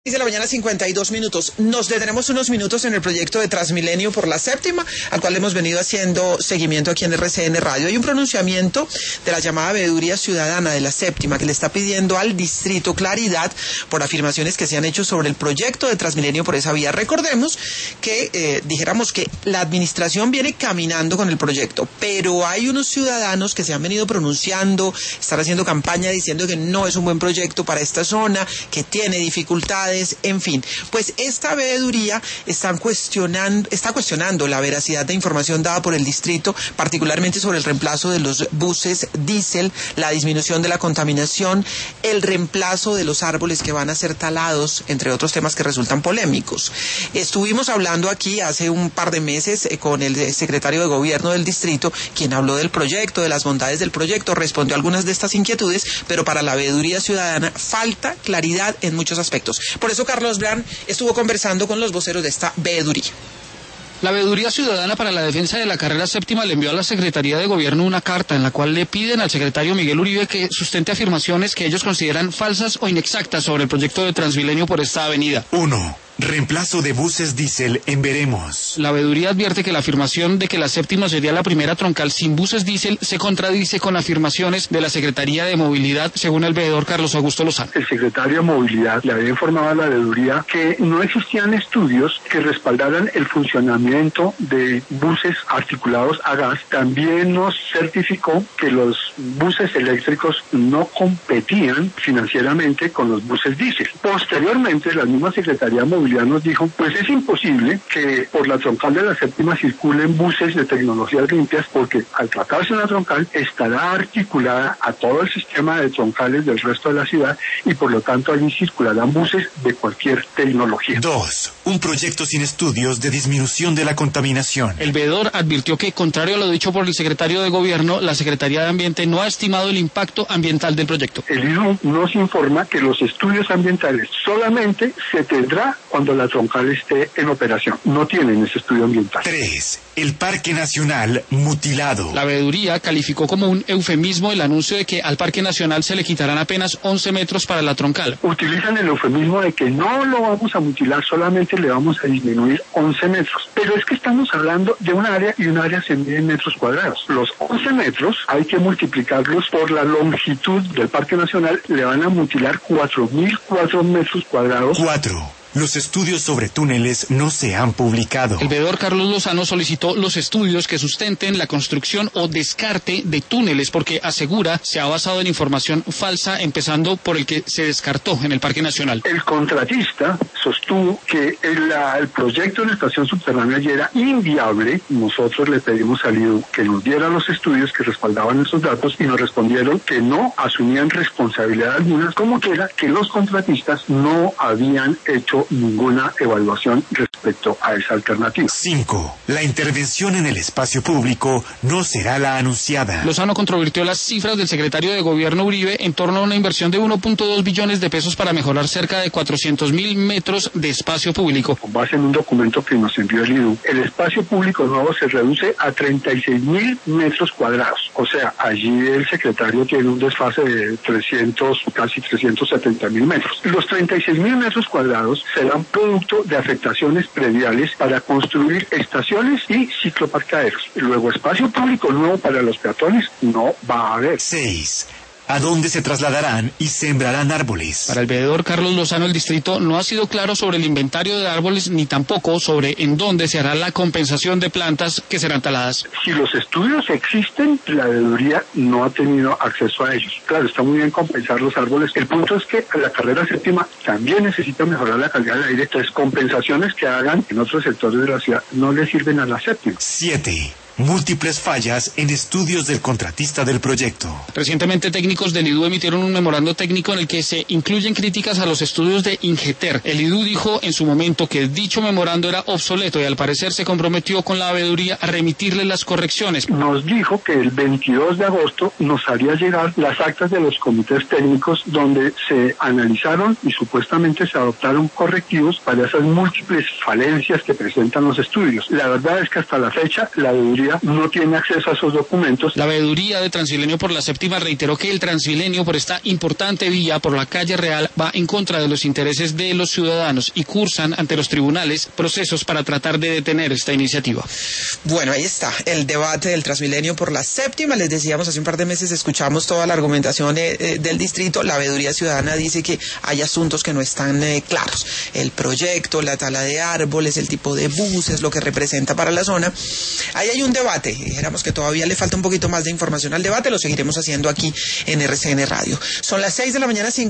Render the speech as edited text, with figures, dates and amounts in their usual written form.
De la mañana, 52 minutos. Nos detenemos unos minutos en el proyecto de Transmilenio por la séptima, al cual hemos venido haciendo seguimiento aquí en RCN Radio. Hay un pronunciamiento de la llamada Veeduría Ciudadana de la séptima que le está pidiendo al distrito claridad por afirmaciones que se han hecho sobre el proyecto de Transmilenio por esa vía. Recordemos que dijéramos que la administración viene caminando con el proyecto, pero hay unos ciudadanos que se han venido pronunciando, están haciendo campaña diciendo que no es un buen proyecto para esta zona, que tiene dificultades. En fin, pues esta veeduría está cuestionando la veracidad de información dada por el distrito, particularmente sobre el reemplazo de los buses diésel, la disminución de la contaminación, el reemplazo de los árboles que van a ser talados, entre otros temas que resultan polémicos. Estuvimos hablando aquí hace un par de meses con el secretario de gobierno del distrito, quien habló del proyecto, de las bondades del proyecto, respondió a algunas de estas inquietudes, pero para la veeduría ciudadana falta claridad en muchos aspectos. Por eso Carlos Bran estuvo conversando con los voceros de esta veeduría. La Veeduría Ciudadana para la Defensa de la Carrera Séptima le envió a la Secretaría de Gobierno una carta en la cual le piden al secretario Miguel Uribe que sustente afirmaciones que ellos consideran falsas o inexactas sobre el proyecto de Transmilenio por esta avenida. 1. Reemplazo de buses diésel en veremos. La veeduría advierte que la afirmación de que la séptima sería la primera troncal sin buses diésel se contradice con afirmaciones de la Secretaría de Movilidad, según el veedor Carlos Augusto Lozano. El secretario de Movilidad le había informado a la veeduría que no existían estudios que respaldaran el funcionamiento de buses articulados a gas. También nos certificó que los buses eléctricos no competían financieramente con los buses diésel. Posteriormente, la misma Secretaría de Movilidad nos dijo, pues es imposible que por la troncal de la séptima circulen buses de tecnologías limpias porque al tratarse de una troncal estará articulada a todo el sistema de troncales del resto de la ciudad y por lo tanto allí circularán buses de cualquier tecnología. 2. Un proyecto sin estudios de disminución de la contaminación. El veedor advirtió que, contrario a lo dicho por el secretario de Gobierno, la Secretaría de Ambiente no ha estimado el impacto ambiental del proyecto. El INU nos informa que los estudios ambientales solamente se tendrá cuando la troncal esté en operación. No tienen ese estudio ambiental. 3. El Parque Nacional mutilado. La veeduría calificó como un eufemismo el anuncio de que al Parque Nacional se le quitarán apenas 11 metros para la troncal. Utilizan el eufemismo de que no lo vamos a mutilar, solamente le vamos a disminuir 11 metros. Pero es que estamos hablando de un área y un área se mide en metros cuadrados. Los 11 metros hay que multiplicarlos por la longitud del Parque Nacional, le van a mutilar 4.004 metros cuadrados. 4. Los estudios sobre túneles no se han publicado. El veedor Carlos Lozano solicitó los estudios que sustenten la construcción o descarte de túneles porque asegura se ha basado en información falsa, empezando por el que se descartó en el Parque Nacional. El contratista sostuvo que el proyecto de la estación subterránea ya era inviable. Nosotros le pedimos al IDU que nos diera los estudios que respaldaban esos datos y nos respondieron que no asumían responsabilidad alguna, como que era que los contratistas no habían hecho ninguna evaluación respecto a esa alternativa. 5. La intervención en el espacio público no será la anunciada. Lozano controvirtió las cifras del secretario de Gobierno Uribe en torno a una inversión de 1.2 billones de pesos para mejorar cerca de 400.000 metros de espacio público. Con base en un documento que nos envió el IDU, el espacio público nuevo se reduce a 36.000 metros cuadrados. O sea, allí el secretario tiene un desfase de casi 370.000 metros. Los 36.000 metros cuadrados serán producto de afectaciones prediales para construir estaciones y cicloparqueaderos. Luego, espacio público nuevo para los peatones no va a haber. 6. ¿A dónde se trasladarán y sembrarán árboles? Para el veedor Carlos Lozano, el distrito no ha sido claro sobre el inventario de árboles ni tampoco sobre en dónde se hará la compensación de plantas que serán taladas. Si los estudios existen, la veeduría no ha tenido acceso a ellos. Claro, está muy bien compensar los árboles. El punto es que la carrera séptima también necesita mejorar la calidad del aire. Entonces, compensaciones que hagan en otros sectores de la ciudad no le sirven a la séptima. 7. Múltiples fallas en estudios del contratista del proyecto. Recientemente, técnicos del IDU emitieron un memorando técnico en el que se incluyen críticas a los estudios de Ingeter. El IDU dijo en su momento que dicho memorando era obsoleto y al parecer se comprometió con la veeduría a remitirle las correcciones. Nos dijo que el 22 de agosto nos haría llegar las actas de los comités técnicos donde se analizaron y supuestamente se adoptaron correctivos para esas múltiples falencias que presentan los estudios. La verdad es que hasta la fecha la veeduría veeduría no tiene acceso a esos documentos. La veeduría de Transmilenio por la Séptima reiteró que el Transmilenio por esta importante vía por la calle Real va en contra de los intereses de los ciudadanos y cursan ante los tribunales procesos para tratar de detener esta iniciativa. Bueno, ahí está el debate del Transmilenio por la Séptima. Les decíamos, hace un par de meses escuchamos toda la argumentación del distrito. La veeduría ciudadana dice que hay asuntos que no están claros. El proyecto, la tala de árboles, el tipo de buses, lo que representa para la zona. Ahí hay un debate. Dijéramos que todavía le falta un poquito más de información al debate. Lo seguiremos haciendo aquí en RCN Radio. Son las 6 de la mañana.